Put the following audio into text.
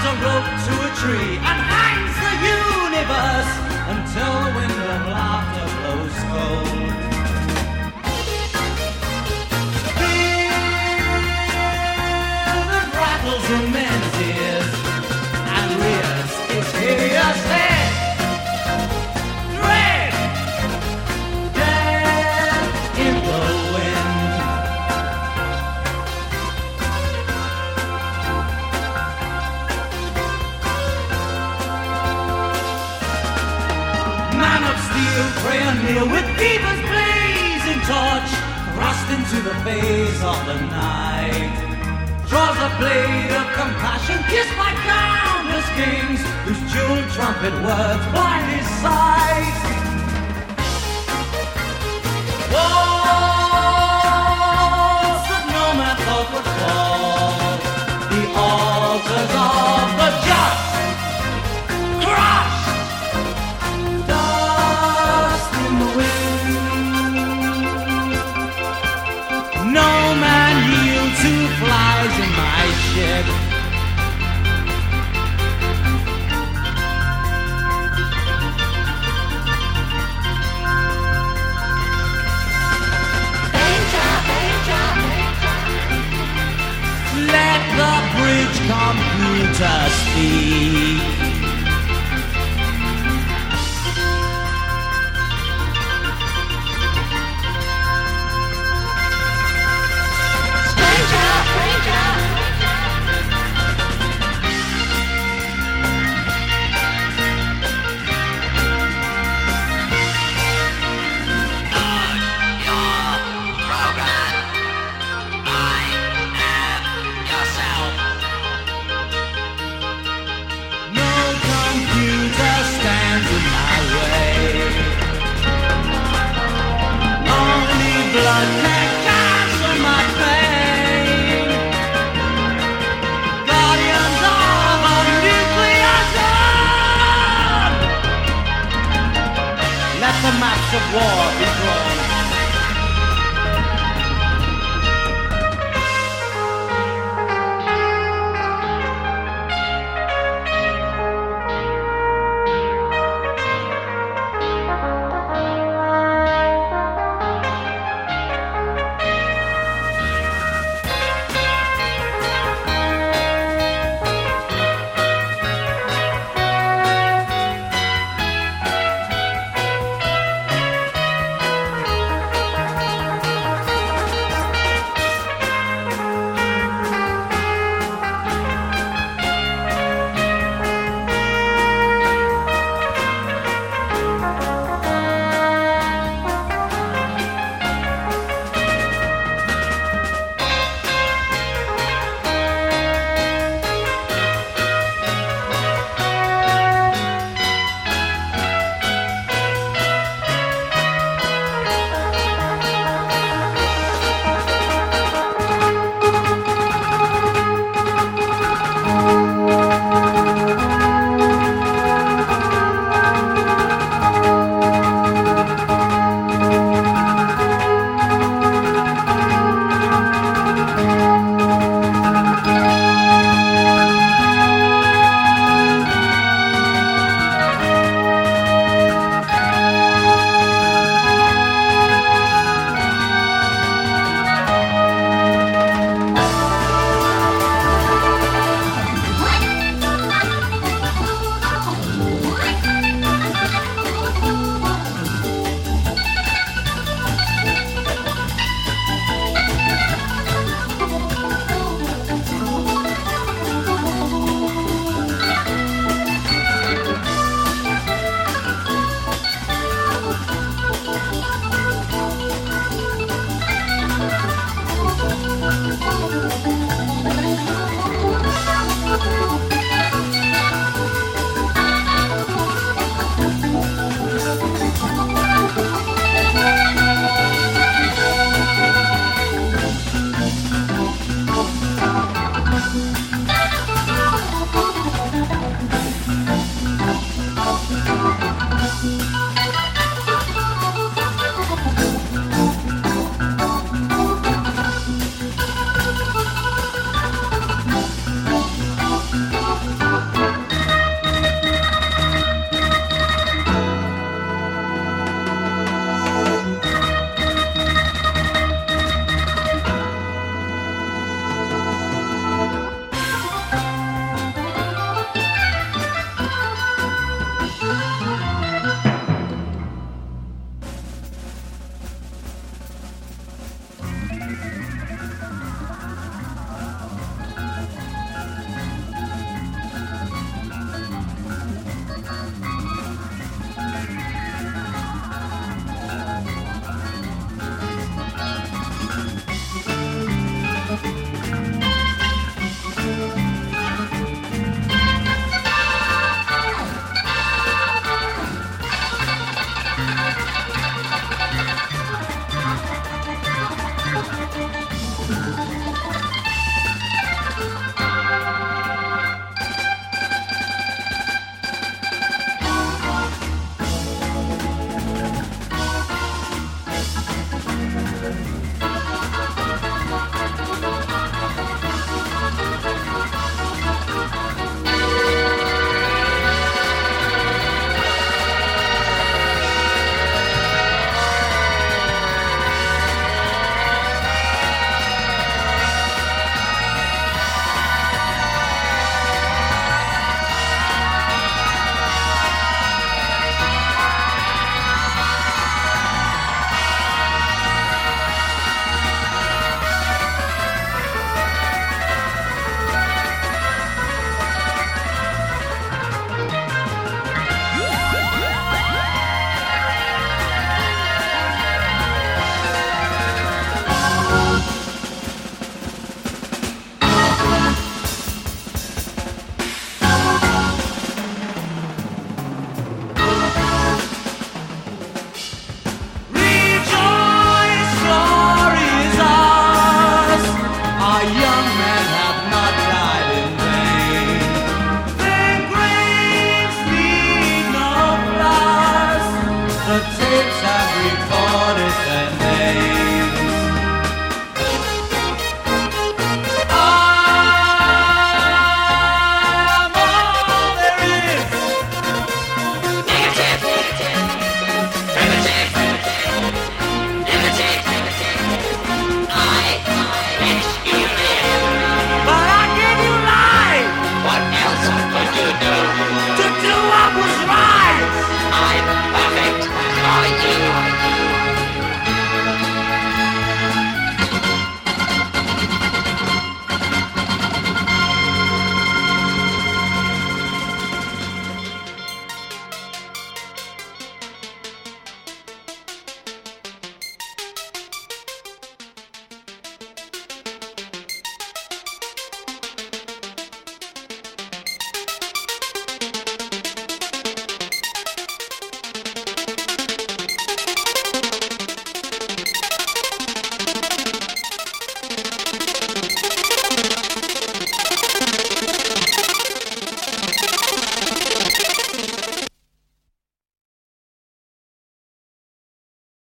ties a rope to a tree and hangs the universe until the wind of laughter blows cold. Fear that rattles in men's ears and rears its hideous head. Dread, dead in the wind. Man of steel, pray anear with Peter's blazing torch, thrust into the face of the night. Draws a blade of compassion, kissed by countless kings, whose jeweled trumpet words blind his sight. Walls that no man thought would fall, the altars of the just, crushed, dust in the wind. No man yields to flies in my shed. Let the bridge computer speak. No computer stands in my way. Only blood can cancel my pain. Guardians of a nuclear zone. Let the maps of war be drawn.